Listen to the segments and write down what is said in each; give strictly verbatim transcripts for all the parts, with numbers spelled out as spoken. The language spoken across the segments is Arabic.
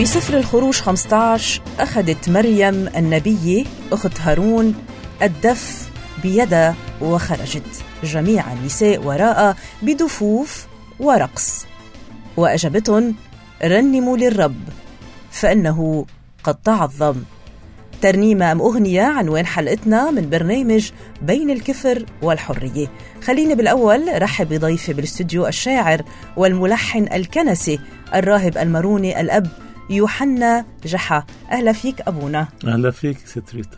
بسفر الخروج خمسة عشر أخذت مريم النبية أخت هارون الدف بيدها وخرجت جميع النساء وراء بدفوف ورقص، وأجابتهم: رنموا للرب فإنه قد تعظم. ترنيمة أم أغنية عنوان حلقتنا من برنامج بين الكفر والحرية. خليني بالأول رحب بضيفي بالاستوديو الشاعر والملحن الكنسي الراهب الماروني الأب يوحنا جحا. أهلا فيك أبونا. أهلا فيك ستريتا.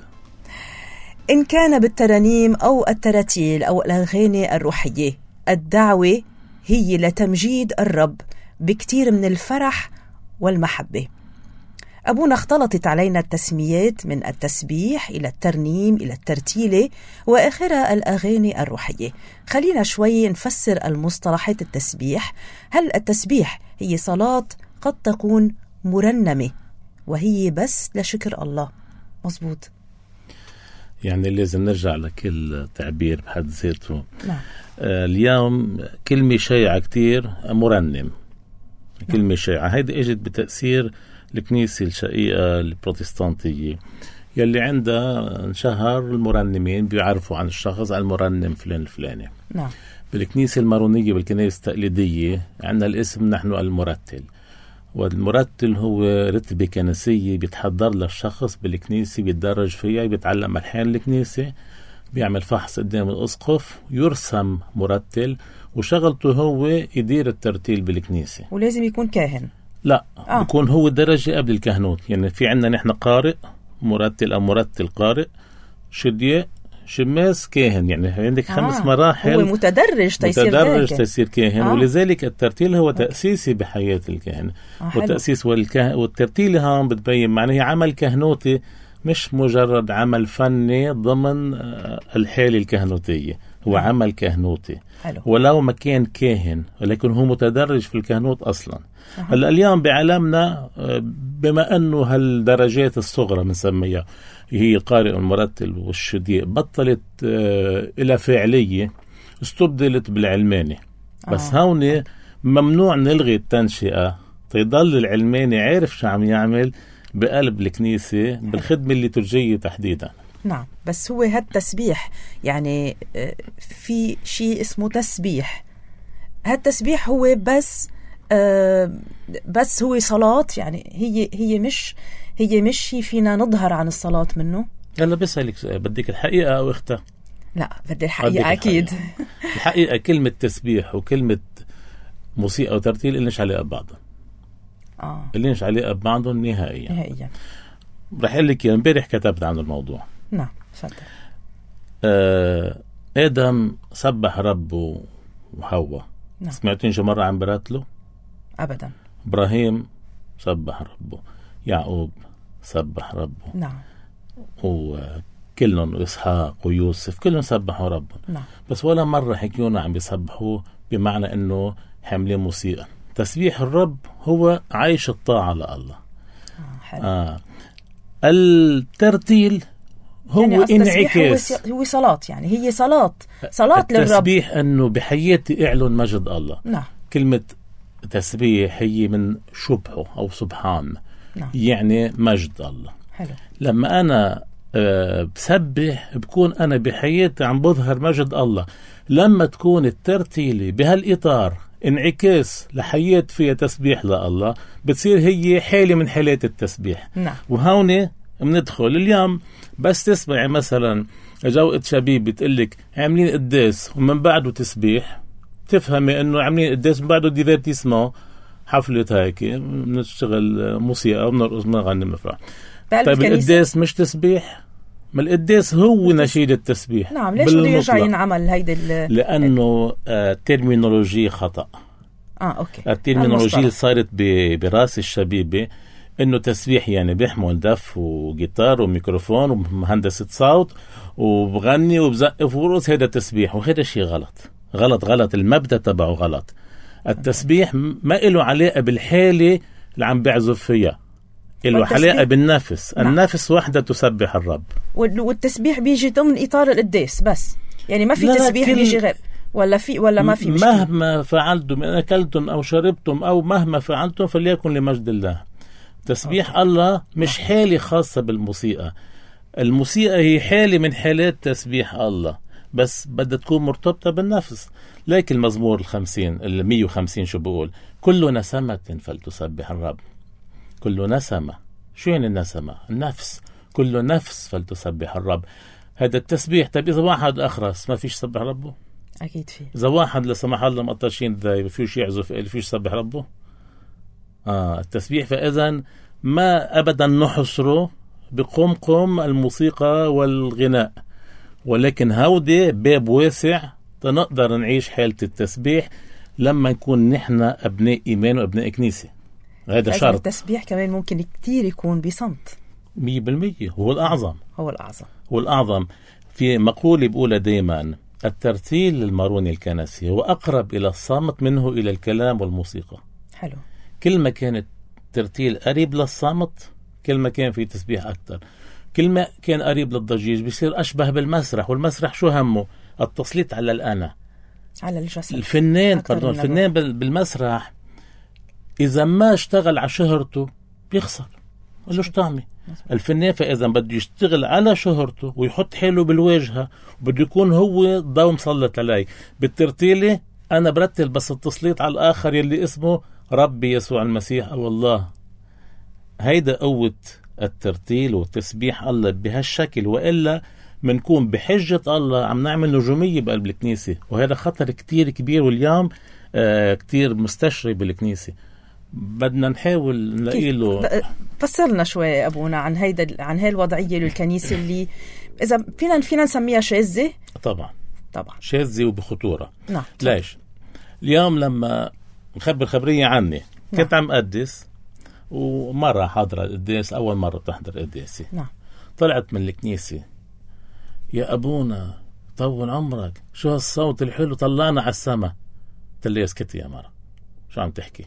إن كان بالترانيم أو التراتيل أو الأغاني الروحية، الدعوة هي لتمجيد الرب بكتير من الفرح والمحبة. أبونا اختلطت علينا التسميات من التسبيح إلى الترنيم إلى الترتيلة وآخرها الأغاني الروحية. خلينا شوي نفسر المصطلحات التسبيح. هل التسبيح هي صلاة قد تكون مرنمة وهي بس لشكر الله؟ مظبوط. يعني لازم نرجع لكل تعبير بحد ذاته. نعم. آه اليوم كلمة شائعة كتير مرنم. نعم. كلمة شائعة هيدي اجت بتأثير الكنيسة الشقيقة البروتستانتية يلي عندها انشهر المرنمين بيعرفوا عن الشخص المرنم فلان الفلاني. نعم. بالكنيسة المارونية بالكنيسة التقليدية عندنا الاسم نحن المرتل، والمرتل هو رتبة كنسية بيتحضر للشخص بالكنيسة، بيتدرج فيها، بيتعلم ألحان الكنيسة، بيعمل فحص قدام الأسقف، يرسم مرتل، وشغلته هو يدير الترتيل بالكنيسة. ولازم يكون كاهن؟ لا، آه. بيكون هو درجة قبل الكهنوت. يعني في عندنا نحن قارئ مرتل أو مرتل قارئ، شدية، شماس، كاهن. يعني عندك آه. خمس مراحل. هو متدرج تيصير متدرج تيصير كاهن. آه. ولذلك الترتيل هو أوكي. تأسيسي بحياة الكاهن. آه والتأسيس والكه... والترتيل هون بتبين معناه عمل كهنوتي، مش مجرد عمل فني ضمن الحالة الكهنوتية. هو آه. عمل كهنوتي. حلو. ولو ما كان كاهن ولكن هو متدرج في الكهنوت أصلا. هلا اليوم بعالمنا بما أنه هالدرجات الصغرى بنسميها هي القارئ والمرتل والشديء بطلت آه إلى فاعلية، استبدلت بالعلماني. بس آه. هون ممنوع نلغي التنشئة تيضل العلماني عارف شو عم يعمل بقلب الكنيسة بالخدمة الليتورجية تحديدا. نعم. بس هو هالتسبيح يعني في شيء اسمه تسبيح. هالتسبيح هو بس آه بس هو صلاة، يعني هي هي مش هي مش شيء فينا نظهر عن الصلاة منه. يلا بسألك بدك الحقيقة أو اختها؟ لا بدي الحقيقة أكيد. الحقيقة. الحقيقة كلمة تسبيح وكلمة موسيقى وترتيل إلنش عليها ببعضهم. آه. إلنش عليها ببعضهم نهائيا. نهائيا. رح أقول لك امبارح كتبت عن الموضوع. نعم تفضل. آه آدم سبح ربه وحواء. نعم. سمعتين شو مرة عن براتله؟ أبدا. إبراهيم سبح ربه، يعقوب سبح ربه. نعم. وكلهم إسحاق ويوسف كلهم سبحوا ربهم. نعم. بس ولا مرة حكيونا عم بيسبحوه بمعنى إنه حاملين موسيقى. تسبيح الرب هو عيش الطاعة لله. آه حلو. آه. الترتيل هو يعني انعكاس، هو, هو صلاة، يعني هي صلاة صلاة للرب. التسبيح أنه بحياتي أعلن مجد الله. نعم. كلمة تسبيح هي من شبهه أو سبحان. نعم. يعني مجد الله. حلو. لما أنا أه بسبح بكون أنا بحياتي عم بظهر مجد الله. لما تكون الترتيلي بهالإطار انعكاس لحياة فيها تسبيح لله بتصير هي حالة من حالات التسبيح. نعم. وهون بندخل اليوم بس تسمعي مثلا جوقة شبيب بتقلك عاملين قداس ومن بعده تسبيح، تفهمي انه عاملين قداس من بعده ديفيرتيسمون، حفلة هيك بنشتغل موسيقى وبنرقص بنغني بنفرح. طيب القداس مش تسبيح؟ ما القداس هو نشيد التسبيح. نعم. ليش بده يرجع ينعمل هيدا ال... لأنه آه ترمينولوجي خطأ. اه اوكي. الترمينولوجي اللي صارت براس الشبيبة انه تسبيح يعني بيحمل دف وجيتار وميكروفون ومهندسة صوت وبغني وبزقف ورقص، هذا تسبيح، وهذا شيء غلط غلط غلط. المبدأ تبعه غلط. التسبيح ما له علاقة بالحالة اللي عم بعزف فيها، له علاقة بالنفس. نعم. النفس وحده تسبح الرب. والتسبيح بيجي ضمن إطار القداس بس، يعني ما في تسبيح بيجي غير ولا في ولا ما في مشكلة. مهما فعلتم إن أكلتم أو شربتم أو مهما فعلتم فليكن لمجد الله. تسبيح أوكي. الله مش حالة خاصة بالموسيقى. الموسيقى هي حالة من حالات تسبيح الله، بس بدها تكون مرتبطة بالنفس. لكن المزمور الخمسين المية وخمسين شو بقول؟ كل نسمة فلتسبح الرب. كل نسمة، شو يعني النسمة؟ النفس. كل نفس فلتسبح الرب. هذا التسبيح. طيب إذا واحد أخرس ما فيش سبح ربه؟ أكيد فيه. إذا واحد لسمح الله مقطشين ذا فيش يعزف فيش سبح ربه؟ آه التسبيح. فإذا ما أبدا نحصره بقمقم الموسيقى والغناء، ولكن هودي باب واسع تنقدر نعيش حالة التسبيح لما نكون نحن أبناء إيمان وأبناء كنيسة. هذا شرط. التسبيح كمان ممكن كتير يكون بصمت. مية بالمية هو الأعظم. هو الأعظم. هو الأعظم. في مقولة بقولها دايما: الترتيل الماروني الكنسي هو أقرب إلى الصامت منه إلى الكلام والموسيقى. حلو. كل ما كانت ترتيل قريب للصامت كل ما كان في تسبيح أكتر. كل ما كان قريب للضجيج بيصير أشبه بالمسرح. والمسرح شو همه؟ التسليط على الأنا، على الجسد. الفنان pardon الفنان بالمسرح إذا ما اشتغل على شهرته بيخسر، ملوش طعمة الفنان. فإذا بده يشتغل على شهرته ويحط حاله بالواجهة وبده يكون هو ضوء مسلط عليه. بالترتيلة أنا برتل بس التسليط على الآخر يلي اسمه ربي يسوع المسيح أو الله. هيدا قوة الترتيل وتسبيح الله بهالشكل، وإلا منكون بحجة الله عم نعمل نجومية بقلب الكنيسة، وهذا خطر كتير كبير واليوم آه كتير مستشري بالكنيسة. بدنا نحاول نلاقي له. فسرنا شوي أبونا عن هيدا عن هاي الوضعية للكنيسة اللي إذا فينا فينا نسميها شاذة. طبعا طبعا شاذة وبخطورة. نعم. ليش؟ اليوم لما نخبر خبرية عني، كنت عم أقدس ومرة حاضرة القداس، أول مرة بتحضر قداسي. نعم. طلعت من الكنيسة: يا أبونا طول عمرك، شو هالصوت الحلو طلعنا على السما. قلت لي اسكتي يا مرة، شو عم تحكي؟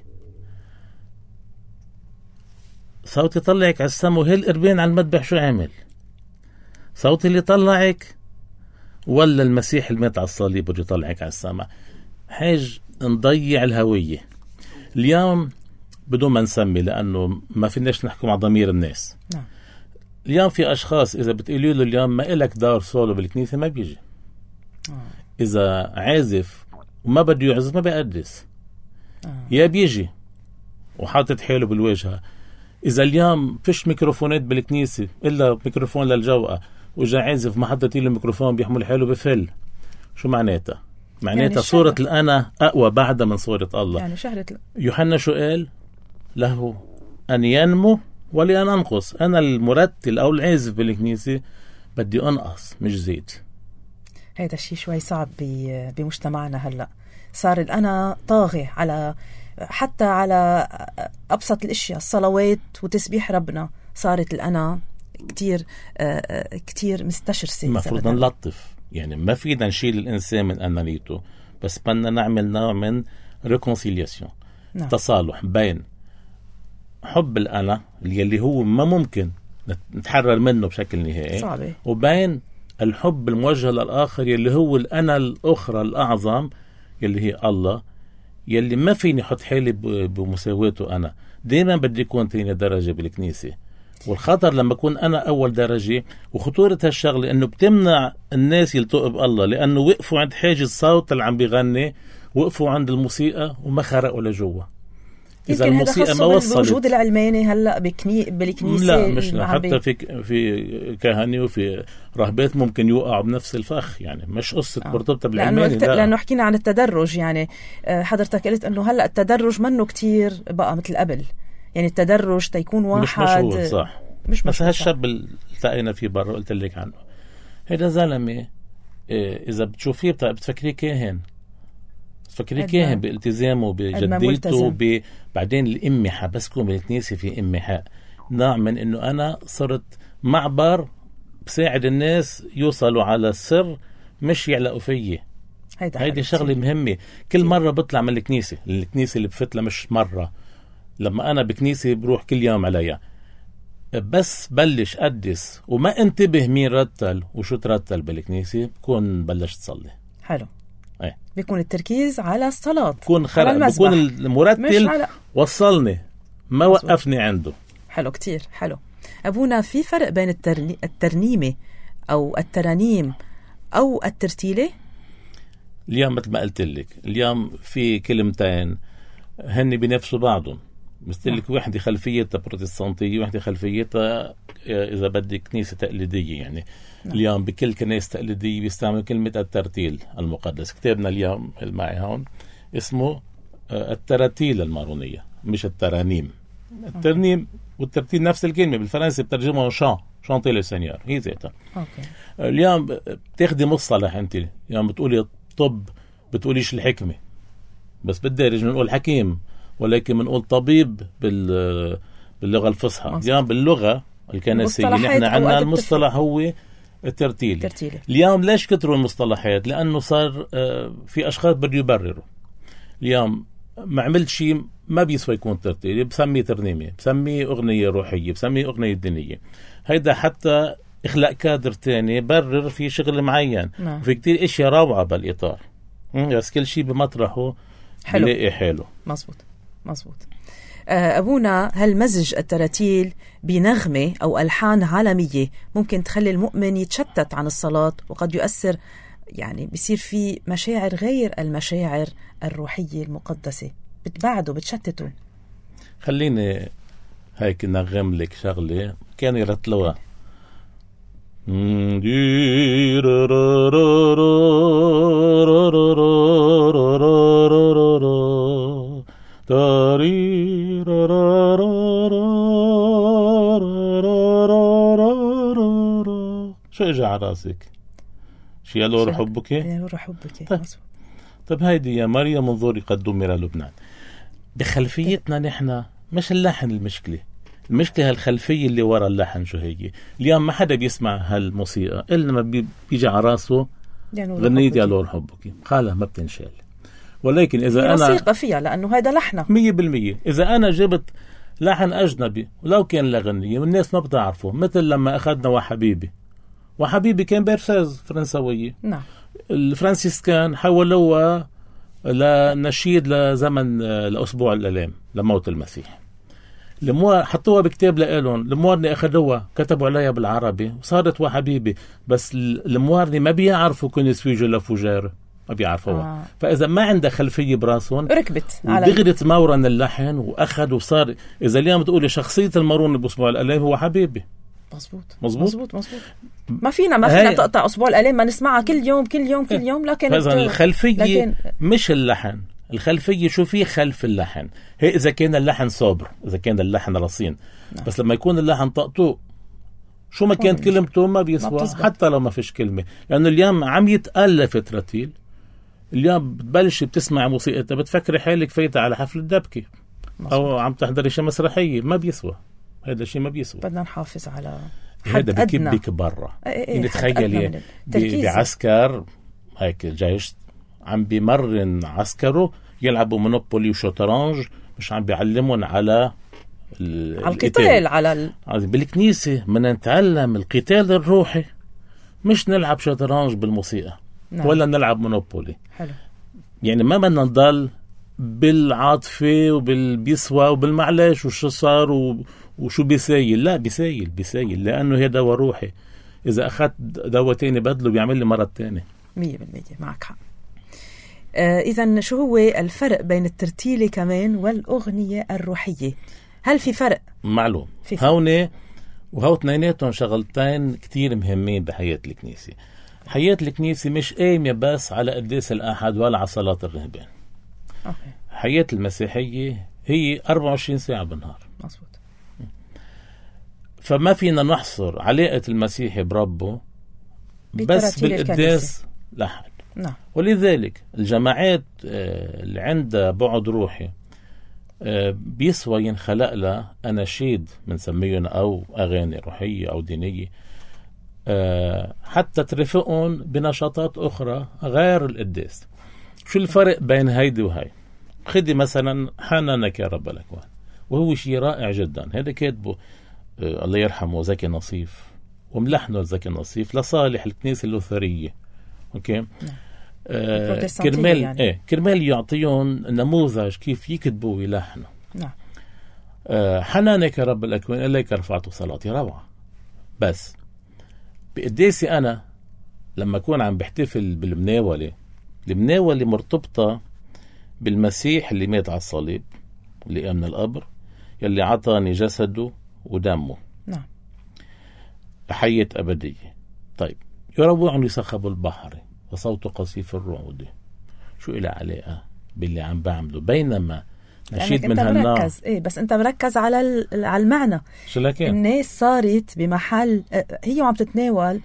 صوتي طلعك على السما وهي القربين على المذبح شو عمل؟ صوتي اللي طلعك ولا المسيح المات على الصليب بده يطلعك على السما؟ حاج نضيع الهوية اليوم بدون ما نسمي، لأنه ما فيناش نحكم على ضمير الناس. نعم. اليوم في أشخاص إذا بتقولوا له اليوم ما إلك دار سولو بالكنيسة ما بيجي. آه. إذا عازف وما بده يعزف ما بيقدس. آه. يا بيجي وحاطط حاله بالواجهة. إذا اليوم فيش ميكروفونات بالكنيسة إلا ميكروفون للجوقة، وإجا عازف ما حطيت له ميكروفون بيحمل حاله بفل، شو معناتها؟ معناتها يعني صورة الأنا أقوى بعدها من صورة الله. يعني شهرة يوحنا شو قال؟ له أن ينمو ولي أن أنقص. أنا المرتل أو العازف بالكنيسة بدي أنقص مش زيد. هذا الشيء شوي صعب بمجتمعنا هلأ. صار الأنا طاغي على حتى على أبسط الأشياء، الصلوات وتسبيح ربنا. صارت الأنا كتير كتير مستشرسة. المفروض نلطف، يعني ما فينا نشيل الإنسان من أنانيته، بس بدنا نعمل نوع من ريكونسيلياسيون. نعم. تصالح بين حب الأنا اللي هو ما ممكن نتحرر منه بشكل نهائي صعبة، وبين الحب الموجه للآخر يلي هو الأنا الأخرى الأعظم يلي هي الله، يلي ما فيني حط حالي بمساواته. أنا دائما بدي يكون تاني درجة بالكنيسة، والخطر لما أكون أنا أول درجة. وخطورة هالشغلة أنه بتمنع الناس يلتقوا بالله، لأنه وقفوا عند حاجز صوت اللي عم بيغني، وقفوا عند الموسيقى وما خرقوا لجوا. إذا الموسيقى ما وصلت بالوجود العلماني هلا بكني بالكنيسة. لا مش حتى في في كهنة وفي راهبات ممكن يوقعوا بنفس الفخ، يعني مش قصة آه. مرتبطة بالعلماني. لأنه, لأنه حكينا عن التدرج، يعني حضرتك قلت أنه هلا التدرج منه كتير بقى مثل قبل، يعني التدرج تيكون واحد مش مشهور صح. مش بس هالشاب اللي التقينا فيه برا قلت لك عنه، هذا زلمة إذا بتشوفيه بتفكريه كاهن، فكري كاهن بالتزامه بجديته ب... بعدين الإمحة، بس كون بالكنيسة في إمحاء، نوع من إنه أنا صرت معبر بساعد الناس يوصلوا على السر مش يعلقوا فيي. هيدي شغلة مهمة. كل مرة بطلع من الكنيسة، الكنيسة اللي بفتلها مش مرة، لما أنا بكنيسة بروح كل يوم عليها، بس بلش أقدس وما انتبه مين رتل وشو ترتل بالكنيسة بكون بلشت تصلي. حلو. ايه بيكون التركيز على الصلاة، بكون خلق، بكون المرتل على... وصلني ما مزبط. وقفني عنده. حلو كتير حلو. أبونا، في فرق بين الترني... الترنيمة أو الترانيم أو الترتيلة؟ اليوم مثل ما قلت لك، اليوم في كلمتين هن بنفسوا بعضهم. مثل لك وحدة خلفيتها بروتستانتية، وحدة خلفيتها إذا بدك كنيسة تقليدية. يعني نعم. اليوم بكل كنيسة تقليدية بيستعمل كلمة الترتيل المقدس. كتابنا اليوم معي هون اسمه التراتيل المارونية، مش الترانيم. الترنيم والترتيل نفس الكلمة، بالفرنسي بترجمها شان، شانتي لو سينيور، هي ذاتها. اليوم بتاخدي مصطلح انت، اليوم بتقولي الطب بتقوليش الحكمة، بس بالدارج بنقول حكيم، ولكن بنقول طبيب بال باللغة الفصحى. اليوم باللغة الكنسية نحن عندنا المصطلح هو الترتيل. ترتيلي. اليوم ليش كتروا المصطلحات؟ لأنه صار في أشخاص بده يبرروا. اليوم ما عملت شيء ما بيسوى يكون ترتيلي، بسميه ترنيمة، بسميه أغنية روحية، بسميه أغنية دينية. هيدا حتى إخلاق كادر تاني برر في شغل معين. نعم. وفي كتير إشياء روعة بالإطار، بس كل شيء بمطرحه بلاقي حاله. مزبوط مزبوط. أبونا، هل مزج التراتيل بنغمة أو ألحان عالمية ممكن تخلي المؤمن يتشتت عن الصلاة، وقد يؤثر يعني بيصير في مشاعر غير المشاعر الروحية المقدسة، بتبعده بتشتته؟ خليني هيك نغم لك شغلة كانوا يرتلوها. شو اجى على راسك؟ شي يا لور حبك؟ يا لور حبك. طيب. طيب هيدي يا مريم انظري قد دمر لبنان. بخلفيتنا نحن مش اللحن المشكلة، المشكلة هالخلفية اللي ورا اللحن. شو هي؟ اليوم ما حدا بيسمع هالموسيقى إلا ما بيجي على راسه غنية يا لور حبك، قالها ما بتنشال. ولكن إذا أنا موسيقى فيها لأنه هذا لحنه مية بالمية. إذا أنا جبت لحن أجنبي ولو كان لغنية والناس ما بتعرفه، مثل لما أخذنا وحبيبي، وحبيبي كان بيرساز فرنسوية. نعم. الفرنسيسكان حولوها لنشيد لزمن لأسبوع الآلام لموت المسيح. الموار حطوها بكتاب لإلهم، الموارني أخذوها كتبوا عليها بالعربي وصارت وحبيبي، بس الموارني ما بيعرفوا كن سويجو لفجار، ما بيعرفوها. آه. فإذا ما عنده خلفية براسهم ركبت ودغرت مورن اللحن وأخذ وصار. إذا اليوم بتقولي شخصية المارون بأسبوع الآلام هو حبيبي. مزبوط مزبوط مزبوط مزبوط. ما فينا ما فينا تقطع أسبوع الآلام ما نسمعها كل يوم كل يوم كل يوم. لكن الخلفية لكن... مش اللحن، الخلفية شو في خلف اللحن. هي إذا كان اللحن صابر، إذا كان اللحن رصين. نعم. بس لما يكون اللحن طقطوق شو ما كانت كلمته ما بيسوى، ما حتى لو ما فيش كلمة. لأنه اليوم عم يتألف ترتيل. اليوم بتبلش بتسمع موسيقى بتفكري حالك فايتة على حفل الدبكة أو عم تحضري شي مسرحية، ما بيسوى. هذا الشيء ما بيسوى. بدنا نحافظ على هذا بكبك برا. يعني تخيلي بعسكر هيك الجيش عم بيمرن عسكره يلعبوا مونوبولي وشطرنج، مش عم بيعلمون على القتال. على ال... بالكنيسة بدنا نتعلم القتال الروحي، مش نلعب شطرنج بالموسيقى. نعم. ولا نلعب مونوبولي. حلو. يعني ما بدنا نضل بالعاطفة وبالبيسوى وبالمعلش وشو صار و... وشو بيسايل. لا بيسايل بيسايل لأنه هي دواء روحي. إذا أخذت دواء تاني بدله بيعمل لي مرض تاني. مية بالمية معك حق. آه إذن شو هو الفرق بين الترتيلة كمان والأغنية الروحية؟ هل في فرق؟ معلوم. هوني وهو اثنيناتهم شغلتين كتير مهمين بحياة الكنيسة. حياة الكنيسة مش قايمة بس على قداس الأحد ولا على صلاة الرهبان. أوكي. حياة المسيحية هي أربعة وعشرين ساعة بالنهار. مظبوط. فما فينا نحصر علاقة المسيحي بربه بس بالقداس لحد. نعم. ولذلك الجماعات اللي عندها بعد روحي بيسوى ينخلق لها أناشيد بنسميهم أو أغاني روحية أو دينية حتى ترفقهم بنشاطات أخرى غير القداس. شو الفرق بين هيدي وهي؟ خدي مثلا حنانك يا رب الأكوان، وهو شيء رائع جدا. هذا كاتبه آه الله يرحمه زكي نصيف، وملحنه زكي نصيف لصالح الكنيسة اللوثرية. أوكي. آه كرمال يعني. إيه كرمال يعطيهم نموذج كيف يكتبوا ويلحنوا. نعم. آه حنانك يا رب الأكوان إليك رفعت صلاتي. روعة. بس بقديسي أنا لما أكون عم بحتفل بالمناولة، المناولة مرتبطة بالمسيح اللي مات على الصليب، اللي قام من القبر، يلي عطاني جسده ودمه. نعم. حياة أبدية. طيب يروعني صخب البحر وصوت قصيف الرعود، شو إلى علاقة باللي عم بعمله؟ بينما نشيد من هالنوع. إيه بس أنت مركز على على المعنى. شو لكن الناس صارت بمحل هي عم تتناول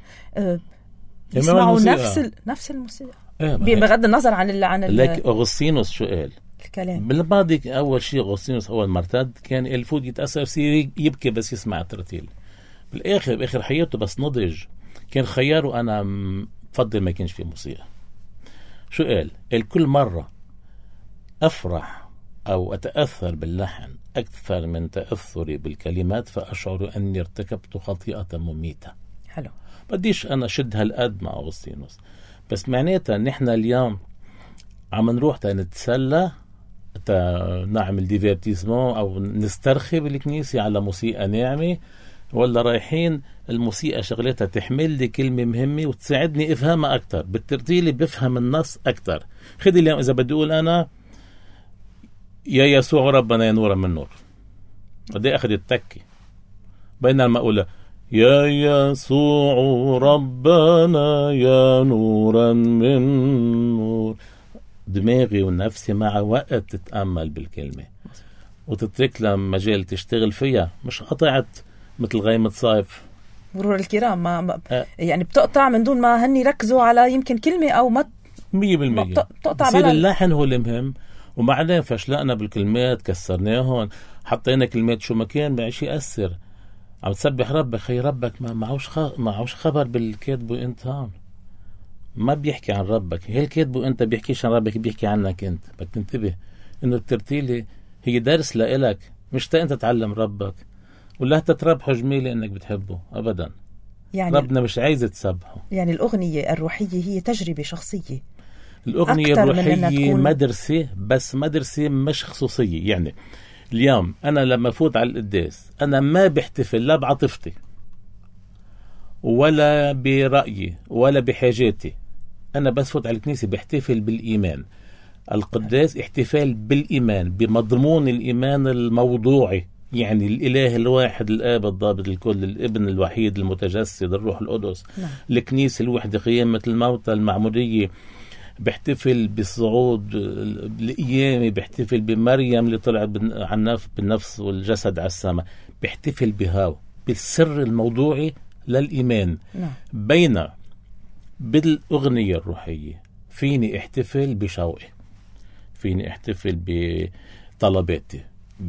يسمعوا نفس ال... نفس الموسيقى. إيه بغض النظر عن ال... عن ال... لك أغسطينوس شو قال؟ الكلام بالماضي أول شيء أغسطينوس أول مرتد كان الفود يتأثر يصير يبكي بس يسمع الترتيل. بالآخر بآخر حياته بس نضج كان خياره أنا بفضل ما يكونش في موسيقى. شو قال؟ قال كل مرة أفرح أو أتأثر باللحن أكثر من تأثري بالكلمات فأشعر أني ارتكبت خطيئة مميتة. حلو. بديش أنا شد هالقد مع أغسطينوس، بس معناتها نحن اليوم عم نروح تنتسلى نعمل ديفيرتيزمون أو نسترخي بالكنيسة على موسيقى ناعمة، ولا رايحين الموسيقى شغلتها تحمل لي كلمة مهمة وتساعدني افهمها أكتر بالترتيل، بفهم النص أكتر. خذي اليوم إذا بدي أقول أنا يا يسوع ربنا يا نورا من نور، بدي أخذ التكي، بينما أقول يا يسوع ربنا يا نورا من نور، دماغي ونفسي مع وقت تتأمل بالكلمة وتترك لها مجال تشتغل فيها، مش قطعت مثل غيمة صيف. مرور الكرام ما, ما أه. يعني بتقطع من دون ما هني ركزوا على يمكن كلمة أو ما مية بالمية بتقطع. بصير اللحن هو المهم، ومعنا فشلقنا بالكلمات كسرناهن حطينا كلمات شو ما كان بعيش يأثر. عم تسبح ربك، خي ربك ما معوش خ... معوش خبر بالكاتب وانت هون ما بيحكي عن ربك. هي الكاتب وانت بيحكيش عن ربك، بيحكي عنك انت. بدك تنتبه انه الترتيلة هي درس لإلك، مش تا انت تعلم ربك ولا تتربحه جميلة انك بتحبه ابدا. يعني ربنا مش عايز تسبحه. يعني الأغنية الروحية هي تجربة شخصية. الأغنية الروحية مدرسة، بس مدرسة مش خصوصية. يعني اليوم أنا لما فوت على القداس أنا ما بحتفل لا بعاطفتي ولا برأيي ولا بحاجاتي، أنا بس فوت على الكنيسة بحتفل بالإيمان. القداس احتفال بالإيمان بمضمون الإيمان الموضوعي، يعني الإله الواحد الآب الضابط الكل، الابن الوحيد المتجسد الروح القدس. نعم. الكنيسة الوحدة قيامة الموتى المعمودية، بحتفل بالصعود القيامة، بحتفل بمريم اللي طلعت بالنفس والجسد على السماء، بحتفل بهاو بالسر الموضوعي للإيمان. نعم. بين بالأغنية الروحية فيني احتفل بشوقي، فيني احتفل بطلباتي،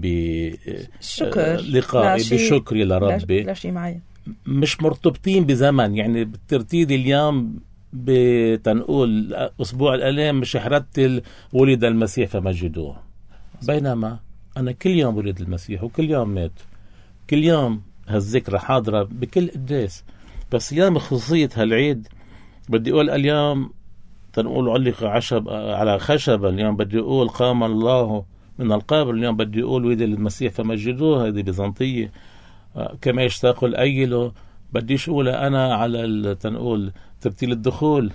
بلقائي، بشكري لربي. لا شيء معي مش مرتبطين بزمن. يعني بالترتيب اليوم بتنقول أسبوع الآلام مش حرتل ولد المسيح فمجدوه، بينما أنا كل يوم ولد المسيح وكل يوم مات، كل يوم هالذكرى حاضرة بكل قداس. بس اليوم خصوصية هالعيد بدي أقول اليوم تنقول علق عشب على خشبة، اليوم بدي أقول قام الله من القبر، اليوم بدي أقول ولد المسيح فمجدوه، هذه بيزنطية. كما يشتاق الأيلو بديش أقولها أنا على تنقول ترتيل الدخول.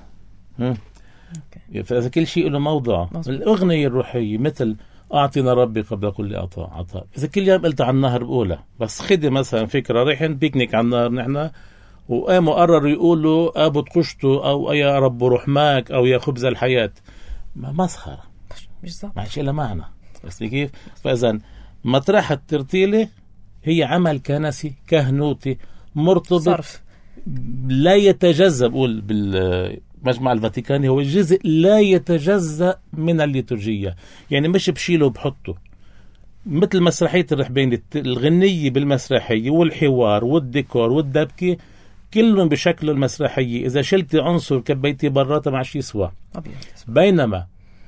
فإذا كل شيء له موضع. الأغنية الروحية مثل أعطينا ربي قبل كل عطاء عطاء، إذا كل يوم قلت عن النهر بقولها. بس خدي مثلا فكرة رايحين بيكنيك عن النهر نحن وقاموا قرروا يقولوا أبو تقشتوا أو يا رب روح ماك أو يا خبز الحياة، ما مسخرة ما شيء له معنى. بس كيف؟ فإذا مطرح الترتيلة هي عمل كنسي كهنوتي مرتبط صرف. لا يتجزأ، بقول بالمجمع الفاتيكاني هو جزء لا يتجزأ من الليتورجية. يعني مش بشيله بحطه مثل مسرحية الرحبين، الغنية بالمسرحية والحوار والديكور والدبكة كلهم بشكل المسرحية. إذا شلتي عنصر كبيتي براته مع شي سوا. بينما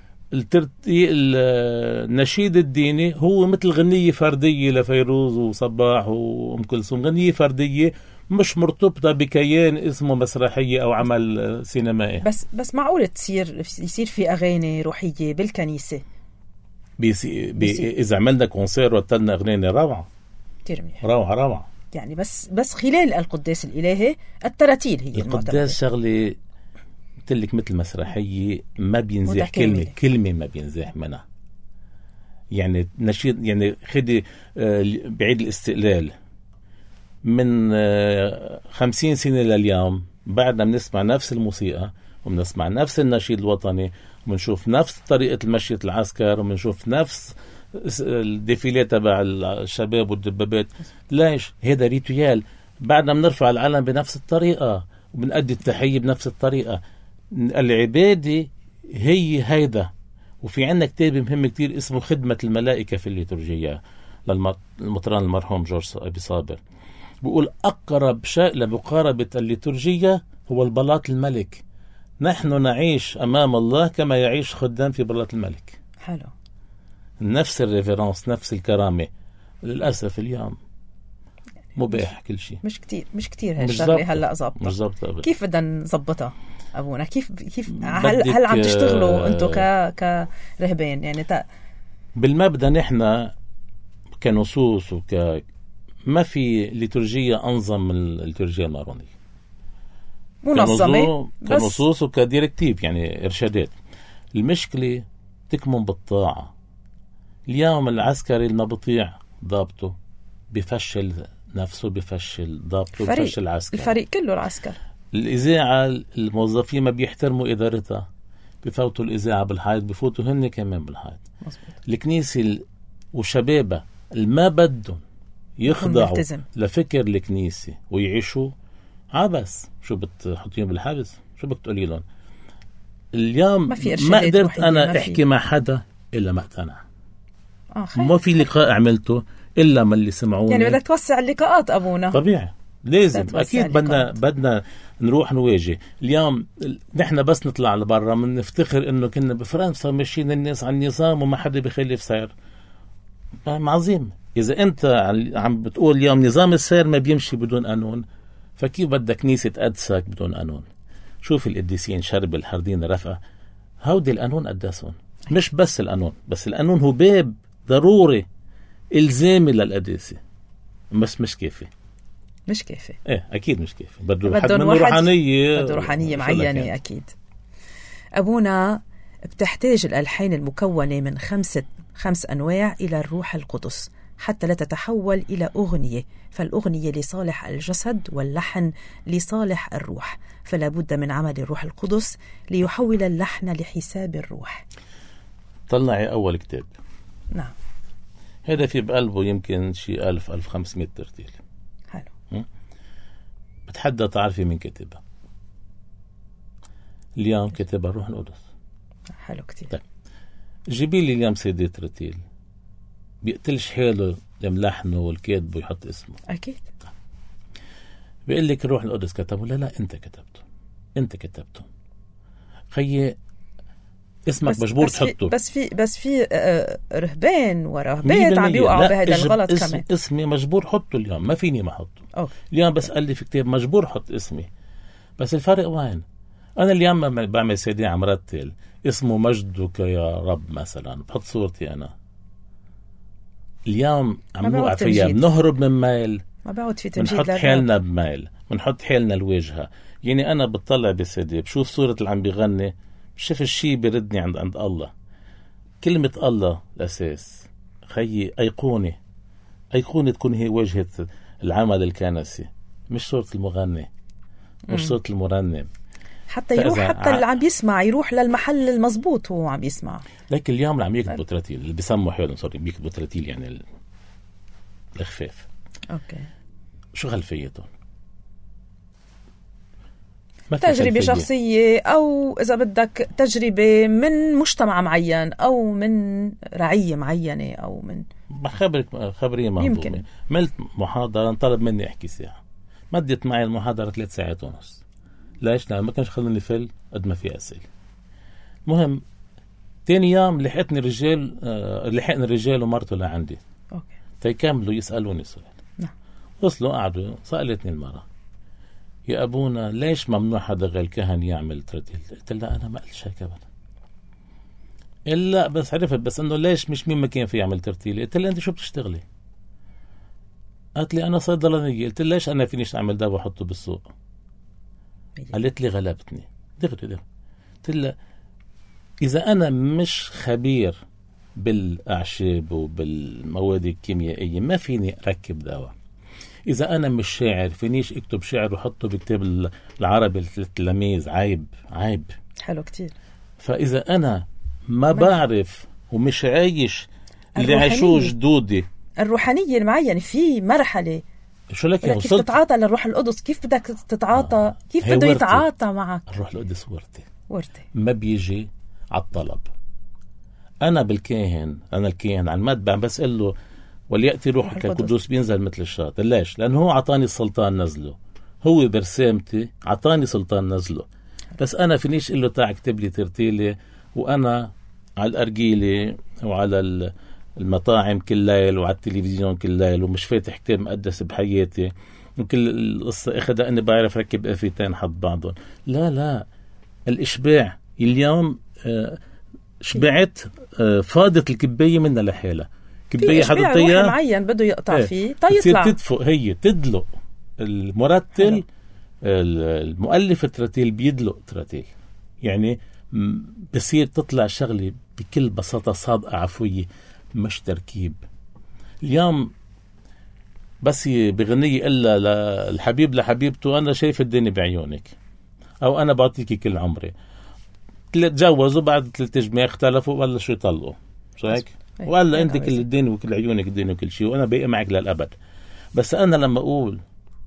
النشيد الديني هو مثل غنية فردية لفيروز وصباح وأم كلثوم، غنية فردية مش مرتبطة بكيان اسمه مسرحية أو عمل سينمائي. بس بس معقول تصير يصير في أغاني روحية بالكنيسة بيسي بي إذا عملنا كونسير وتلنا أغنية روعة كتير منيح، روعة روعة. يعني بس بس خلال القداس الإلهي التراتيل هي القداس شغلة قلت مثل مسرحية ما بينزح كلمة كلمة ما بينزح منها. يعني نشيد يعني خدي بعيد الاستقلال من خمسين سنة لليوم بعدنا بنسمع نفس الموسيقى وبنسمع نفس النشيد الوطني وبنشوف نفس طريقة المشية العسكر وبنشوف نفس الديفيليه تبع الشباب والدبابات. ليش؟ هذا ريتويال. بعدنا بنرفع العلم بنفس الطريقة وبنأدي التحية بنفس الطريقة. العبادة هي هيدا. وفي عندنا كتاب مهم كتير اسمه خدمة الملائكة في الليتورجية للمطران المرحوم جورج أبي صابر، بيقول أقرب شيء لمقاربة الليتورجية هو البلاط الملك. نحن نعيش أمام الله كما يعيش خدام في بلاط الملك. حلو. نفس الريفرنس، نفس الكرامة. للأسف اليوم مباح كل شيء. مش كتير مش كتير هالشغلة هلا ظابطة. مش ظابطة. كيف بدنا نظبطها أبونا؟ كيف كيف هل هل عم تشتغلوا أنتوا ك كرهبان؟ يعني تا... بالمبدأ نحن كنصوص وك ما في ليتورجية أنظم من الليتورجية المارونية. منظمة كنصوص وكديركتيف يعني إرشادات. المشكلة تكمن بالطاعة. اليوم العسكري اللي ما بطيع ضابطه بفشل نفسه، بفشل ضابطه، بفشل العسكر. الفريق كله العسكر. الإذاعة الموظفين ما بيحترموا إدارتها، بفوتوا الإذاعة بالحائط، بفوتوا هن كمان بالحائط. الكنيسة والشبابة ما بدهم يخضعوا لفكر الكنيسة ويعيشوا عبس. شو بتحطيهم بالحبس؟ شو بدك تقولي لهم؟ اليوم ما, ما قدرت أنا أحكي مع حدا إلا ما اقتنع. آه ما في لقاء عملته إلا من اللي سمعوني. يعني بدك توسع اللقاءات أبونا. طبيعي لازم أكيد بدنا بدنا نروح نواجه. اليوم نحن بس نطلع لبرا من نفتخر إنه كنا بفرنسا ماشيين الناس على النظام وما حدا بيخلف سير. عظيم. إذا أنت عم بتقول اليوم نظام السير ما بيمشي بدون قانون، فكيف بدك كنيسة قدسك بدون قانون؟ شوف القديسين شرب الحردين رفقة، هودي القانون قدسهم. مش بس القانون، بس القانون هو باب ضروري إلزامي للقداسة، بس مش كافي. مش كافي. إيه أكيد مش كافي. بده حد منه روحانية. بده روحانية معينة أكيد. أبونا بتحتاج الألحان المكونة من خمسة خمس أنواع إلى الروح القدس حتى لا تتحول إلى أغنية، فالأغنية لصالح الجسد واللحن لصالح الروح، فلا بد من عمل الروح القدس ليحول اللحن لحساب الروح. طلعي أول كتاب. نعم. هذا في بقلبه يمكن شي ألف ألف خمسمائة ترتيل. حلو. بتحدى تعرفي من كتبها. اليوم كتبها الروح القدس. حلو كتير. طيب جيبي لي اليوم سيدي ترتيل بيقتلش حاله لملحنه والكاتب ويحط اسمه. أكيد. بيقول لك الروح القدس كتبه. لا لا أنت كتبته، أنت كتبته خيي، اسمك مجبور بس تحطه. في بس في بس في آه رهبان ورهبات عم بيوقعوا بهذا الغلط اسم كمان. اسمي مجبور حطه اليوم، ما فيني ما حطه. اليوم بس قال لي في كتاب مجبور حط اسمي. بس الفرق وين؟ أنا اليوم بعمل سيدي عم رتل اسمه مجدك يا رب مثلا، بحط صورتي أنا. اليوم عم نوقع فيها، بنهرب من ميل، ما بعود في تمجيد، بنحط حالنا بميل، بنحط حالنا الواجهة. يعني أنا بتطلع بسيدي بشوف صورة اللي عم بيغني، بشوف الشيء بردني عند عند الله. كلمة الله الأساس خيي، أيقونة أيقونة تكون هي واجهة العمل الكنسي، مش صورة المغني، مش صورة المرنم. حتى يروح حتى اللي عم بيسمع يروح للمحل المزبوط وهو عم بيسمع. لكن اليوم اللي عم يكتبوا تراتيل اللي بيسموا حالهم صاروا بيكتبوا تراتيل يعني الخفاف. اوكي. شو خلفيتهم؟ تجربة خلفية. شخصية أو إذا بدك تجربة من مجتمع معين أو من رعية معينة أو من بخبرك خبرية منظومة. ملت محاضرة طلب مني أحكي ساعة، مدت معي المحاضرة ثلاث ساعات ونص. ليش؟ لأن ما كانش خلوني فل قد ما في أسئلة. مهم تاني يوم لحقتني رجال آه لحقني الرجال ومرته لعندي. أوكي. تيكملوا يسألوني سؤال. نعم. وصلوا قعدوا، سألتني المرة يا أبونا ليش ممنوع حدا غير الكهن يعمل ترتيل؟ قلت لها أنا ما قلتش هيك أبدا. لا بس عرفت، بس انه ليش مش مين ما كان في يعمل ترتيلي. قلت لها انت شو بتشتغلي؟ قالت لي انا صيدلانيه. قلت لها ليش انا فينيش اعمل دواء واحطه بالسوق؟ قالت لي غلبتني دغري دغري. قلت لها اذا انا مش خبير بالاعشاب وبالمواد الكيميائيه ما فيني اركب دواء. اذا انا مش شاعر فينيش اكتب شعر وحطه بكتاب العربي للتلاميذ. عيب عيب. حلو كتير. فاذا انا ما بعرف ومش عايش اللي عاشوه جدودي الروحانيه المعينه في مرحله شو لك كيف وصلت تتعاطى للروح القدس، كيف بدك تتعاطى آه. كيف بده يتعاطى معك الروح القدس؟ ورثه ورثه ما بيجي على الطلب. انا بالكاهن انا الكاهن عن متبع بس قل له وليأتي روحك القدوس بينزل مثل الشاطئ. ليش؟ لانه هو عطاني السلطان نزله، هو برسامتي عطاني سلطان نزله. بس انا فينيش قل له تعال اكتب لي ترتيله وانا على الارجيله وعلى المطاعم كل ليل وعلى التلفزيون كل ليل ومش فاتح كتاب مقدس بحياتي وكل القصة اخذها اني بعرف ركب قافتين حط بعضهم. لا لا، الاشباع اليوم آه شبعت آه فاضت الكباية منها لحالها. كباية حضرتيها معين بده يقطع ايه فيه طيطلع تدفق هي تدلق المرتل حلو. المؤلف الترتيل بيدلق ترتيل، يعني بصير تطلع شغلة بكل بساطة صادقة عفوية مش تركيب. اليوم بس بغنية إلا الحبيب لحبيبته أنا شايف الدنيا بعيونك، أو أنا بعطيكي كل عمري. تجوزوا بعد ثلاثة جماع اختلفوا ولا شو يطلقوا شو هيك، ولا أنت كل الدنيا وكل عيونك الدنيا وكل شيء وأنا باقي معك للأبد. بس أنا لما أقول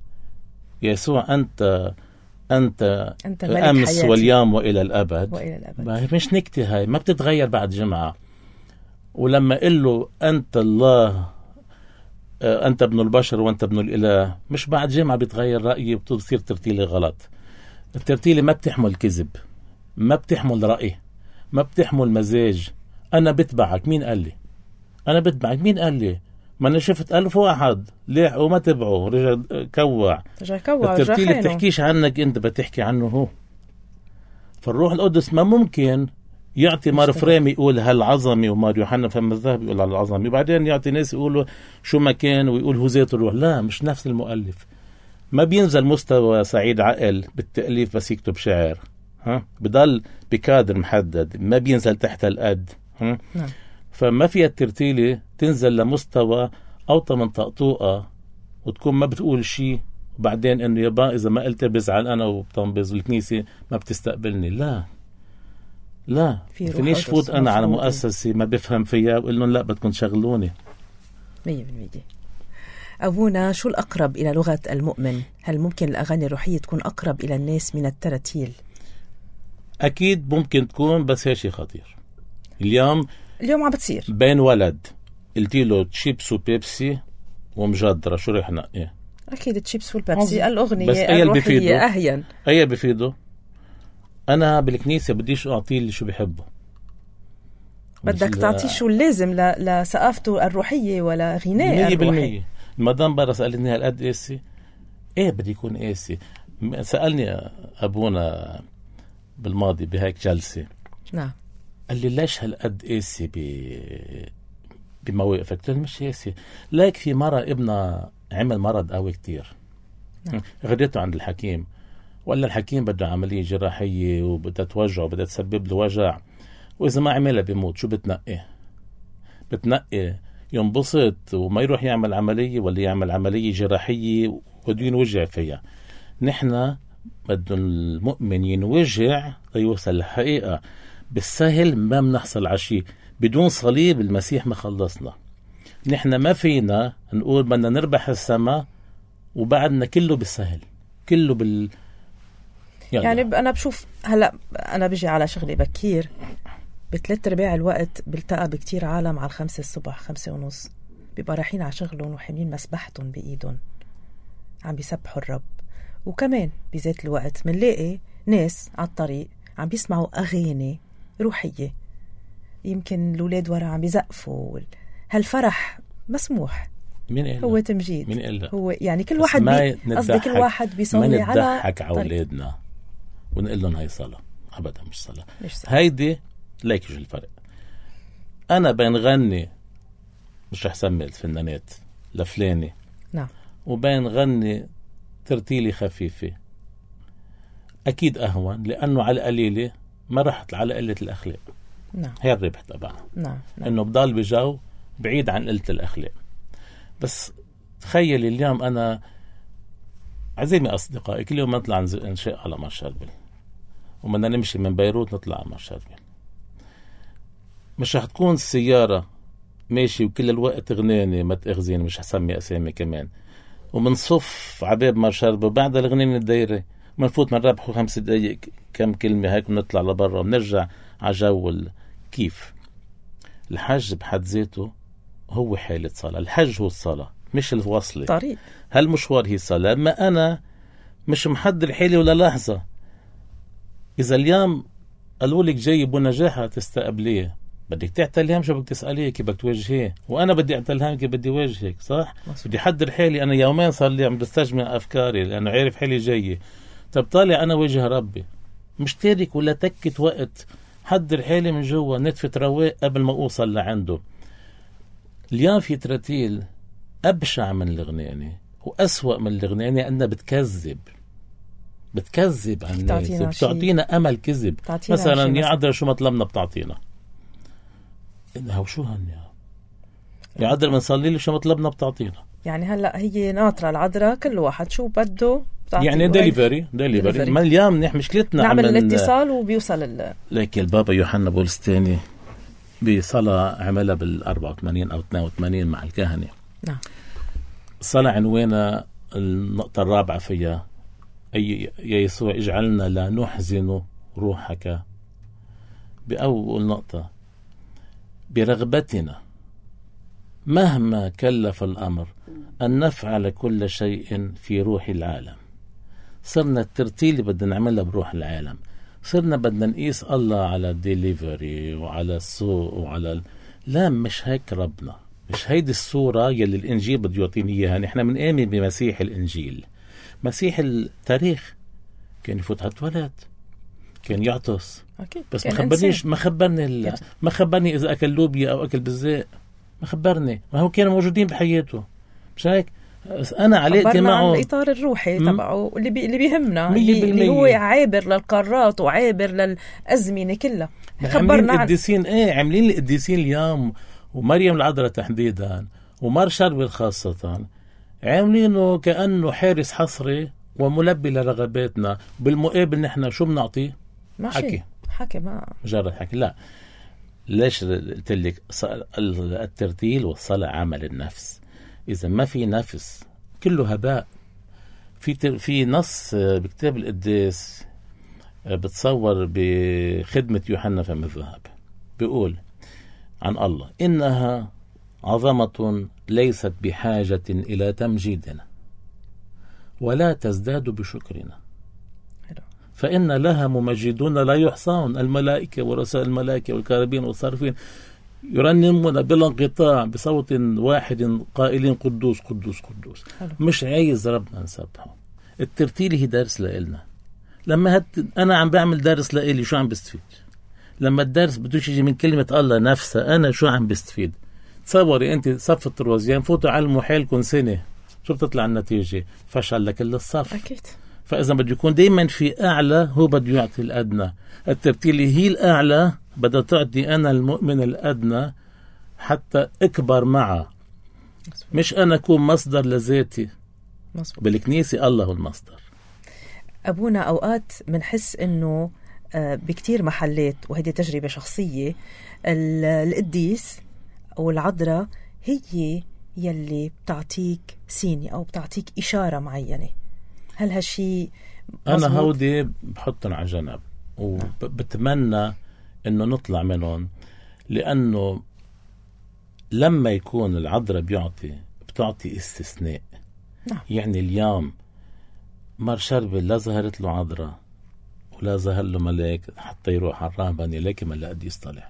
يسوع أنت أنت, أنت الأمس حياتي. واليوم وإلى الأبد, وإلى الأبد. ما مش نكتة هاي ما بتتغير بعد جمعة. ولما قل له أنت الله أنت ابن البشر وأنت ابن الإله مش بعد جمعة بيتغير رأيي وبتصير ترتيلي غلط. الترتيلي ما بتحمل كذب، ما بتحمل رأي، ما بتحمل مزاج. أنا بتبعك. مين قال لي أنا بتبعك؟ مين قال لي؟ ما أنا شفت ألف واحد ليح وما تبعه رجع كوع. رجع كوع. الترتيلي بتحكيش عنك أنت بتحكي عنه هو. فالروح القدس ما ممكن يعطي مار فريم يقول هالعظمي ومار يوحنا فم الذهب يقول على العظمي وبعدين يعطي ناس يقولوا شو ما كان ويقول هو ذات الروح. لا مش نفس المؤلف. ما بينزل مستوى سعيد عقل بالتأليف بس يكتب شعر، ها بضل بكادر محدد ما بينزل تحت القد. ها نعم. فما فيها الترتيلة تنزل لمستوى أوطى من طقطوقة وتكون ما بتقول شيء وبعدين إنه يبا إذا ما قلت بزعل أنا وبتنبز الكنيسة ما بتستقبلني. لا لا فينيش فوت أنا على مؤسسة ما بفهم فيها وقل لهم لا بدكم تشغلوني. مية بالمية. أبونا شو الأقرب إلى لغة المؤمن؟ هل ممكن الأغاني الروحية تكون أقرب إلى الناس من التراتيل؟ أكيد ممكن تكون بس هي شيء خطير. اليوم اليوم عم بتصير بين ولد قلت له تشيبس وبيبسي ومجدرة شو رح نقي؟ أكيد تشيبس والبيبسي. الأغنية بس أي الروحية أهين أي بفيده. أنا بالكنيسة بديش أعطيه اللي شو بيحبه. بدك تعطيه شو اللازم لثقافته الروحية ولا غناء الروحي. المدام برا سألتني هالقد قاسي؟ إيه بدي يكون قاسي. سألني أبونا بالماضي بهيك جلسة نعم قال لي ليش هالقد قاسي ب... بمواقفك؟ قلت له مش قاسي لك في مرة ابنها عمل مرض قوي كتير نعم. غديته عند الحكيم ولا الحكيم بده عملية جراحية وبدها توجع وبدها تسبب له وجع وإذا ما عملها بيموت. شو بتنقي؟ بتنقي ينبسط وما يروح يعمل عملية ولا يعمل عملية جراحية وبده ينوجع فيها؟ نحن بده المؤمن ينوجع ليوصل الحقيقة. بالسهل ما بنحصل عشي. بدون صليب المسيح ما خلصنا. نحن ما فينا نقول بدنا نربح السماء وبعدنا كله بالسهل كله بال يلا. يعني أنا بشوف هلأ أنا بيجي على شغلي بكير بثلاث أرباع الوقت بلتقى بكتير عالم على الخمسة الصبح خمسة ونص بيبقى رايحين على شغلهم وحاملين مسبحتهم بإيدهم عم بيسبحوا الرب. وكمان بذات الوقت منلاقي ناس على الطريق عم بيسمعوا أغاني روحية. يمكن الأولاد ورا عم بيزقفوا. هالفرح مسموح. مين هو تمجيد. مين قال هو يعني كل واحد بي... قصدي كل واحد بيصلي على ما نضحك على أولادنا ونقول لهم هاي صلاة. أبدا مش صلاة. مش صلاة. هيدي ليك شو الفرق. أنا بين غني، مش رح سمي الفنانات لفلاني، نعم، وبين غني ترتيلي خفيفة، أكيد أهون، لأنه على القليلة ما رحت على قلة الأخلاق. نعم، هي الربح تبعها. نعم. نعم. إنه بضل بجو بعيد عن قلة الأخلاق. بس تخيل اليوم أنا عزيمي أصدقائي كل يوم نطلع نشق على مارشارفيل، ومنا نمشي من بيروت نطلع على مارشارفيل، مش رح تكون السيارة ماشي وكل الوقت غناني، ما تأخذيني مش هسمي أسامي كمان، ومن صف عباب مارشارفيل وبعد الغنين الدايرة منفوت من ربحه خمس دقايق كم كلمة هيك ونطلع لبرا ونرجع على جو. كيف الحج بحد ذاته هو حالة صلاة. الحج هو الصلاة مش الوصلة، طريق هالمشوار هي صلاة. ما أنا مش محضر حالي ولا لحظة. إذا اليوم قالوا لك جاي بنجاحة تستقبليه، بدك تعتلهم شو بدك تسأليه كيف بدك توجهيه، وأنا بدي أعتلهم كيف بدي وجهك، صح؟ مصر. بدي حضر حالي. أنا يومين صار لي عم بستجمع أفكاري لأنه عارف حالي جاي. طب طالع أنا وجه ربي، مش تارك ولا تكت وقت، حضر حالي من جوا، نتفة رواق قبل ما أوصل لعنده. اليوم في ترتيل أبشع من الغناني وأسوأ من الغناني، أنها بتكذب بتكذب عن الناس، بتعطينا أمل كذب. مثلا يا عذرا شو مطلبنا بتعطينا، إنها شو هن يا عذرا بنصلي لي شو مطلبنا بتعطينا. يعني هلا هي ناطرة العذراء كل واحد شو بده يعني ديليفري ديليفري ما اليوم نحن مشكلتنا نعمل الاتصال وبيوصل ال... لك البابا يوحنا بولس الثاني بصلاة عملها بالأربعة وثمانين أو اثنين وثمانين مع الكهنة. نعم. صلاة عنوانها النقطة الرابعة فيها أي يا يسوع اجعلنا لا نحزن روحك. بأول نقطة برغبتنا مهما كلف الأمر أن نفعل كل شيء في روح العالم. صرنا الترتيل اللي بدنا نعملها بروح العالم، صرنا بدنا نقيس الله على الديليفري وعلى السوق وعلى ال... لا مش هيك ربنا، مش هيدي الصورة يلي الإنجيل بده يعطيني إياها. نحن بنآمن بمسيح الإنجيل. مسيح التاريخ كان يفوت على التواليت، كان يعطس، أكيد. بس ما خبرنيش ما خبرني ال... ما خبرني إذا أكل لوبيا أو أكل بزاق، ما خبرني. ما هو كانوا موجودين بحياته، مش هيك؟ أنا علاقتي معه الإطار الروحي تبعه اللي بي اللي بيهمنا، اللي, اللي هو عابر للقارات وعابر للأزمنة كلها. خبرنا عن القديسين. إيه عاملين القديسين اليوم، ومريم العذراء تحديدا ومارشارفيل خاصة، عاملينه كأنه حارس حصري وملبي لرغباتنا. بالمقابل نحن شو بنعطيه؟ حكي حكي ما مجرد حكي. لا ليش قلت لك الترتيل والصلاة عمل النفس. إذا ما في نفس كله هباء. في في نص بكتاب القداس بتصور بخدمة يوحنا فم الذهب، بيقول عن الله إنها عظمة ليست بحاجة إلى تمجيدنا ولا تزداد بشكرنا، فإن لها ممجدون لا يحصون، الملائكة ورسائل الملائكة والكاربين والصارفين يرنمون بلا انقطاع بصوت واحد قائلين قدوس قدوس قدوس. حلو. مش عايز ربنا نسبحه. الترتيل هي درس لإلنا. لما هت... أنا عم بعمل درس لإلي شو عم بستفيد؟ لما الدرس بدوش يجي من كلمة الله نفسها، أنا شو عم بستفيد؟ تصوري أنت صف التروازيان فوتوا علموا حالكم سنة، شو بتطلع النتيجة؟ فشل لكل الصف. أكيد. فإذا بده يكون دايما في أعلى، هو بده يعطي الأدنى. الترتيل هي الأعلى بدها تعطي أنا المؤمن الأدنى حتى أكبر معه، مش أنا أكون مصدر لذاتي. مصبوط. بالكنيسة الله هو المصدر. أبونا أوقات منحس إنه بكتير محلات، وهذه تجربة شخصية، القديس أو العذراء هي يلي بتعطيك سيني أو بتعطيك إشارة معينة. هل هالشي أنا هودي بحطن على جنب وبتمنى إنه نطلع منهم، لأنه لما يكون العذراء بيعطي بتعطي استثناء. نعم. يعني اليوم مارشارفيل لا ظهرت له عذراء ولا ظهر له ملاك حتى يروح على الرهبنة، لكن ما لقد يصطلح.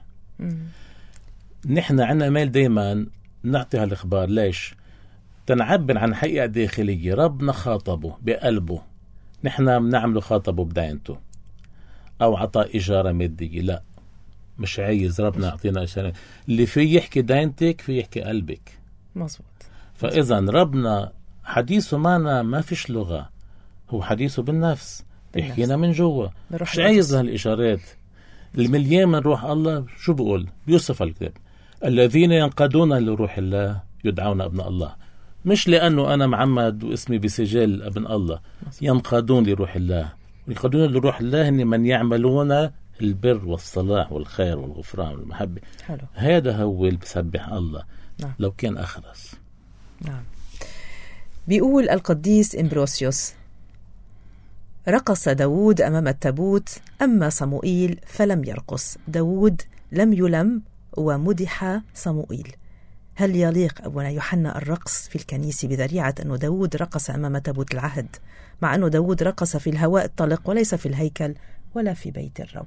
نحن عنا ميل دايما نعطي هالإخبار. ليش؟ تنعبر عن حقيقة داخلية. ربنا خاطبه بقلبه، نحن بنعمله خاطبه بداينته أو عطاء إجارة مادية. لا، مش عايز ربنا يعطينا اشياء. اللي فيه يحكي دينتك فيه يحكي قلبك. مظبوط. فاذا ربنا حديثه معنا ما فيش لغه، هو حديثه بالنفس، بيحكينا من جوا، مش عايز هالاشارات. المليان من روح الله شو بقول؟ بيوصف الكتاب الذين ينقادون لروح الله يدعون ابن الله. مش لانه انا محمد واسمي بسجل ابن الله، ينقادون لروح الله. ينقادون لروح الله ان من يعملون البر والصلاح والخير والغفران والمحبه. حلو. هذا هو اللي بسبح الله. نعم. لو كان اخرس. نعم. بيقول القديس إمبروسيوس: رقص داود أمام التابوت، أما صموئيل فلم يرقص. داود لم يلم ومدح صموئيل. هل يليق أبونا يوحنا الرقص في الكنيسة بذريعة أنه داود رقص أمام تابوت العهد، مع أنه داود رقص في الهواء الطلق وليس في الهيكل ولا في بيت الرب؟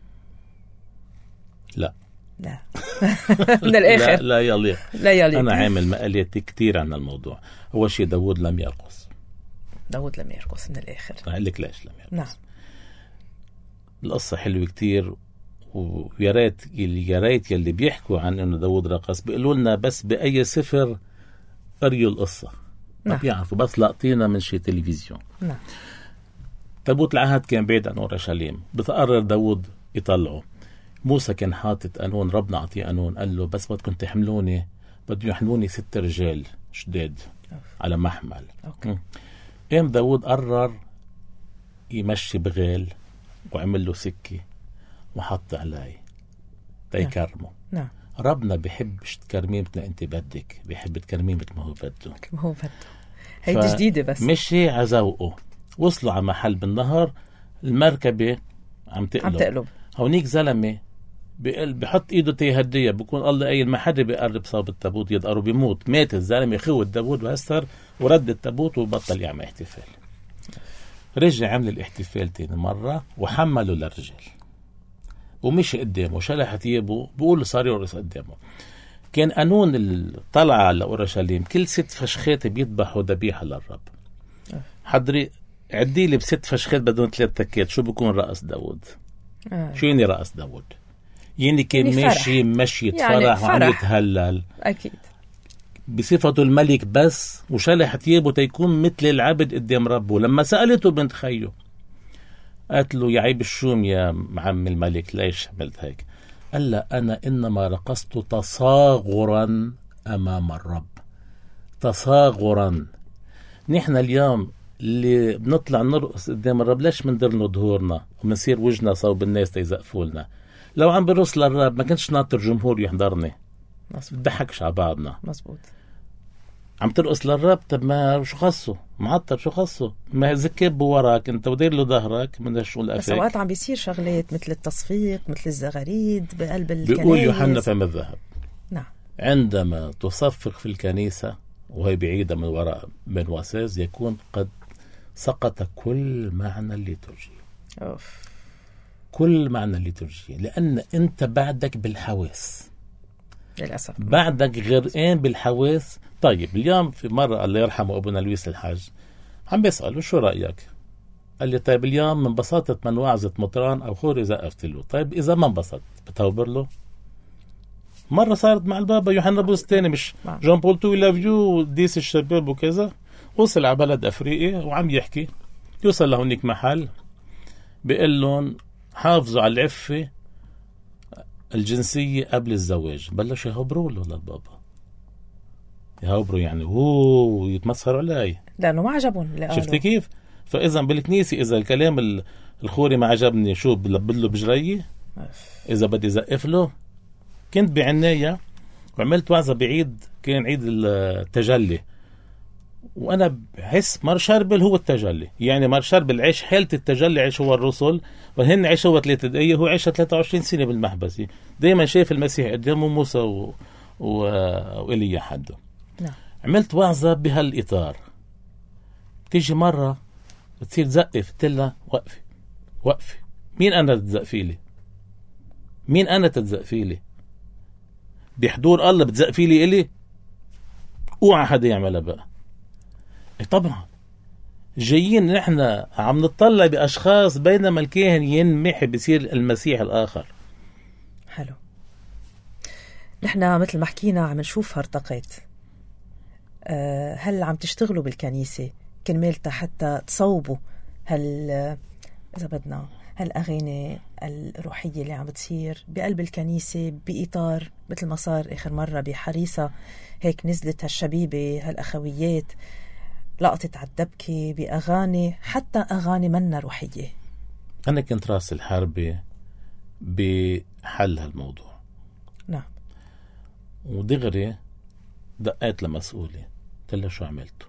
لا لا من الآخر لا, لا يليق. لا يليق. أنا عامل مقالات كتير عن الموضوع. أول شيء داود لم يرقص. داود لم يرقص من الآخر. أقول لك ليش لم يرقص. نعم. القصة حلوة كتير، ويا ريت يا ريت يلي بيحكوا عن إنه داود رقص بيقولوا لنا بس بأي سفر قريوا القصة. ما بيعرفوا، بس لاقطينا من شيء تلفزيون. نعم. تابوت العهد كان بعيد عن أورشليم، بتقرر داود يطلعه. موسى كان حاطط قانون، ربنا عطيه قانون، قال له بس بدكم تحملوني، بدهم يحملوني ست رجال شداد على محمل. أوكي. قام داود قرر يمشي بغال وعمل له سكة وحط عليه تيكرمه. نعم. ربنا بيحبش تكرميه مثل انت بدك، بيحب تكرميه مثل ما هو بده. مثل ما هو بده. هي جديدة بس. مشي عزوقه، وصلوا على محل بالنهر، المركبة عم تقلب. عم تقلب. هونيك زلمة بحط ايده تيهديه، بكون الله قايل ما حدا بيقرب صاب التابوت يدقره بيموت. مات الزلمه، خوت داود وهستر ورد التابوت وبطل يعمل احتفال. رجع عمل الاحتفال تاني مره وحمله للرجال ومشي قدامه، شلح ثيابه، بقول صار يرقص قدامه. كان قانون الطلعه على اورشليم كل ست فشخات بيذبحوا ذبيحه للرب. حضري عدي لي بست فشخات بدون ثلاث تكات، شو بيكون رقص داود؟ آه. شو يعني رقص داود؟ يعني كان يعني ماشي مشي يعني فرح وعم يتهلل أكيد بصفته الملك بس، وشلح ثيابه تيكون مثل العبد قدام ربه. لما سألته بنت خيه قالت له يا عيب الشوم يا معم الملك ليش عملت هيك؟ قال لا أنا إنما رقصت تصاغرا أمام الرب. تصاغرا. نحن اليوم اللي بنطلع نرقص قدام الرب ليش مندرنوا ظهورنا ومنصير وجهنا صوب الناس تيزقفوا لنا؟ لو عم برقص للرب ما كنتش ناطر جمهور يحضرني. مظبوط. بضحكش على بعضنا. مزبوط. عم ترقص للرب، طب ما شو خصه؟ معطر شو خصه؟ ما زكب وراك انت ودير له ظهرك من شو الافاك. بس اوقات عم بيصير شغلات مثل التصفيق، مثل الزغاريد بقلب الكنائس. بيقول يوحنا فم الذهب. نعم. عندما تصفق في الكنيسة وهي بعيدة من وراء من وساز يكون قد سقط كل معنى الليتورجي. أوف. كل معنى الليتورجي، لأن أنت بعدك بالحواس للأسف، بعدك غرقان بالحواس. طيب اليوم في مرة الله يرحمه أبونا لويس الحاج عم بيسأله شو رأيك؟ قال لي طيب اليوم من بساطة من وعظة مطران أو خوري زقفت له. طيب إذا ما انبسط بتوبر له؟ مرة صارت مع البابا يوحنا بوس تاني، مش جون بول تو لاف يو ديس الشباب وكذا. وصل على بلد أفريقيا وعم يحكي، يوصل لهونيك محل بيقول لهم حافظوا على العفة الجنسية قبل الزواج. بلش يهبروا له للبابا، يهبروا يعني هو يتمسخروا علي لأنه ما عجبهم. شفتي كيف؟ فإذا بالكنيسة إذا الكلام الخوري ما عجبني شو بلبله بجريه؟ إذا بدي زقف له. كنت بعناية وعملت وعظة بعيد، كان عيد التجلي، وأنا بحس مار شربل هو التجلي. يعني مار شربل عيش حالة التجلي، عيش هو الرسل، وهن عيش هو ثلاثة دقايق، هو عيش ثلاثة وعشرين سنة بالمحبسة. دايما شايف المسيح قدامه موسى و... و... وإليا حده. نعم. عملت وعظة بهالإطار. تيجي مرة بتصير تزقف، تلا وقفي وقفي. مين أنا تتزقفي لي؟ مين أنا تتزقفي لي؟ بحضور الله بتزقفي لي إلي؟ اوعى حدا يعملها بقى. طبعا جايين نحن عم نطلع بأشخاص بينما الكاهن ينمح بيصير المسيح الآخر. حلو. نحن مثل ما حكينا عم نشوف هرطقات. أه هل عم تشتغلوا بالكنيسة كرمال حتى تصوبوا هل إذا بدنا هالأغاني الروحية اللي عم بتصير بقلب الكنيسة بإطار مثل ما صار آخر مرة بحريصة، هيك نزلت هالشبيبة هالأخويات لقطت عالدبكة بأغاني حتى أغاني منا روحية. أنا كنت راس الحربة بحل هالموضوع. نعم. ودغري دقيت لمسؤولي قلت له شو عملته؟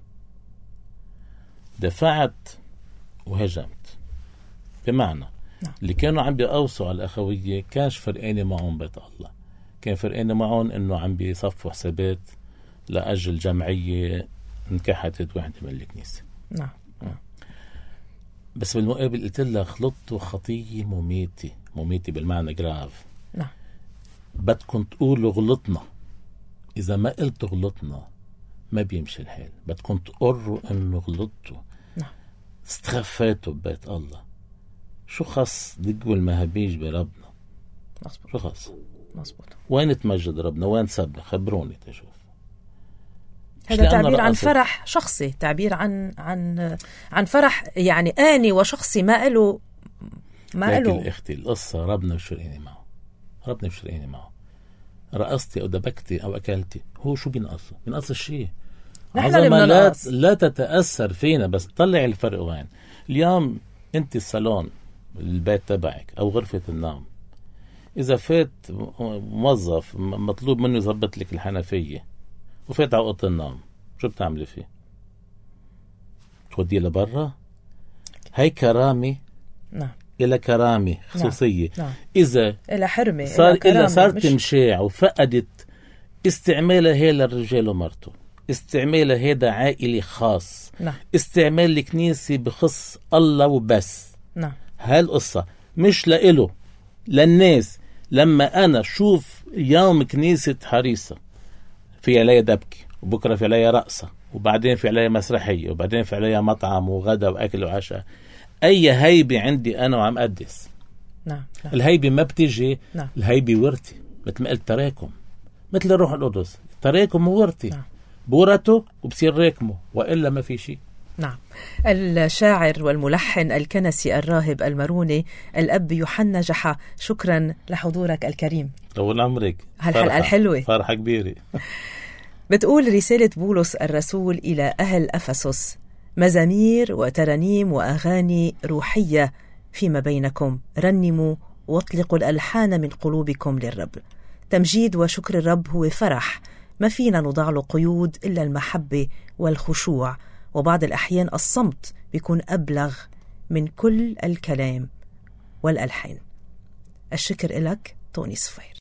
دفعت وهجمت. بمعنى نعم. اللي كانوا عم بيقوصوا على الأخوية كانش فرقاني معهم بيت الله، كان فرقاني معهم إنه عم بيصفوا حسابات لأجل جمعية انكحتت واحدة من الكنيسة. نعم. نعم. بس بالمقابل قلت لها خلطتوا خطية مميتة، مميتة بالمعنى جراف. نعم. بدكم تقولوا غلطنا، إذا ما قلتوا غلطنا ما بيمشي الحال. بدكم تقروا إنه غلطتوا. نعم. استخفيتوا ببيت الله. شو خص دقوا المهابيج بربنا؟ مظبوط. شو خص؟ مظبوط. وين تمجد ربنا؟ وين سبنا؟ خبروني تشوف. هذا تعبير عن فرح شخصي، تعبير عن عن عن فرح يعني آني وشخصي ما له ما له. لكن اختي القصة ربنا مش فرقيني معه، ربنا مش فرقيني معه. رقصتي او دبكتي او اكلتي هو شو بينقص؟ بينقص الشيء. عظمة لا لا تتأثر فينا، بس طلع الفرق وين. اليوم انت الصالون البيت تبعك او غرفة النوم، اذا فات موظف مطلوب منه يظبط لك الحنفية وفات على اوضه النوم، شو بتعملي فيه؟ توديه لبرا؟ هاي كرامة. نعم. إلى كرامة خصوصية. نعم. إذا إلى حرمة صار إلى صارت مشاع وفقدت استعمالها هي للرجال ومرته، استعمالها هيدا عائلي خاص. نعم. استعمال الكنيسة بخص الله وبس. نعم. هالقصة مش لإله، للناس. لما أنا شوف يوم كنيسة حريصة في عليها دبكة، وبكرة في عليها رقصة، وبعدين في عليها مسرحية، وبعدين في عليها مطعم وغدا وأكل وعشاء، أي هيبة عندي أنا وعم أقدس. نعم. نعم. الهيبة ما بتجي. نعم. الهيبة ورثي، مثل ما قلت تراكم، مثل الروح القدس تراكم وورثي. نعم. بورته وبصير راكمه، وإلا ما في شيء. نعم. الشاعر والملحن الكنسي الراهب الماروني الأب يوحنا جحا، شكرا لحضورك الكريم. طول عمرك. هالحلقة الحلوة فرحة كبيرة. بتقول رسالة بولس الرسول إلى أهل أفسس: مزامير وترانيم وأغاني روحية فيما بينكم، رنموا واطلقوا الألحان من قلوبكم للرب. تمجيد وشكر الرب هو فرح ما فينا نضع له قيود إلا المحبة والخشوع، وبعض الأحيان الصمت بيكون أبلغ من كل الكلام والألحان. الشكر إلك توني صفير.